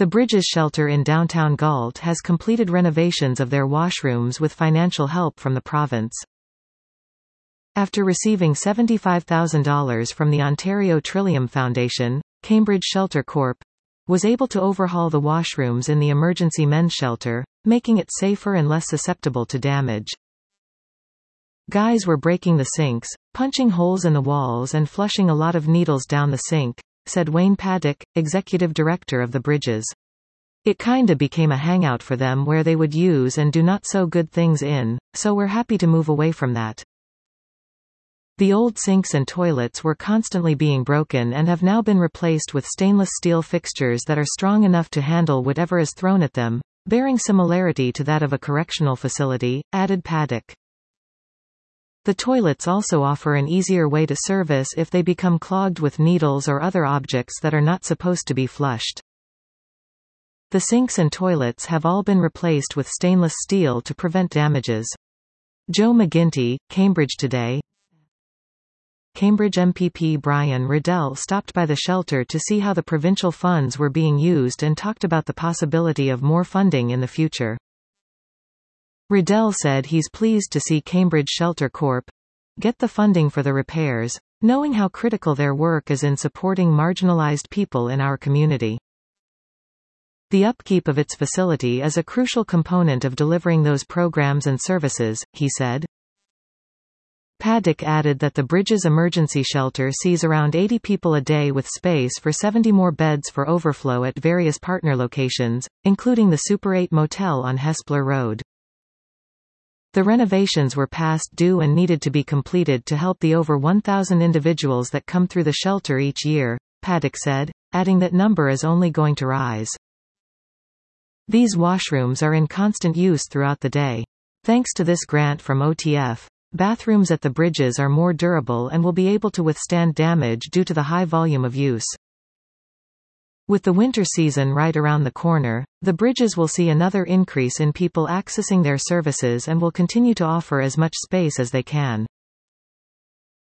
The Bridges shelter in downtown Galt has completed renovations of their washrooms with financial help from the province. After receiving $75,000 from the Ontario Trillium Foundation, Cambridge Shelter Corp. was able to overhaul the washrooms in the emergency men's shelter, making it safer and less susceptible to damage. Guys were breaking the sinks, punching holes in the walls and flushing a lot of needles down the sink, said Wayne Paddock, executive director of the Bridges. It kinda became a hangout for them where they would use and do not so good things in, so we're happy to move away from that. The old sinks and toilets were constantly being broken and have now been replaced with stainless steel fixtures that are strong enough to handle whatever is thrown at them, bearing similarity to that of a correctional facility, added Paddock. The toilets also offer an easier way to service if they become clogged with needles or other objects that are not supposed to be flushed. The sinks and toilets have all been replaced with stainless steel to prevent damages. Joe McGinty, Cambridge Today. Cambridge MPP Brian Riddell stopped by the shelter to see how the provincial funds were being used and talked about the possibility of more funding in the future. Riddell said he's pleased to see Cambridge Shelter Corp. get the funding for the repairs, knowing how critical their work is in supporting marginalized people in our community. The upkeep of its facility is a crucial component of delivering those programs and services, he said. Paddock added that the Bridges emergency shelter sees around 80 people a day with space for 70 more beds for overflow at various partner locations, including the Super 8 Motel on Hespeler Road. The renovations were past due and needed to be completed to help the over 1,000 individuals that come through the shelter each year, Paddock said, adding that number is only going to rise. These washrooms are in constant use throughout the day. Thanks to this grant from OTF, bathrooms at the Bridges are more durable and will be able to withstand damage due to the high volume of use. With the winter season right around the corner, the Bridges will see another increase in people accessing their services and will continue to offer as much space as they can.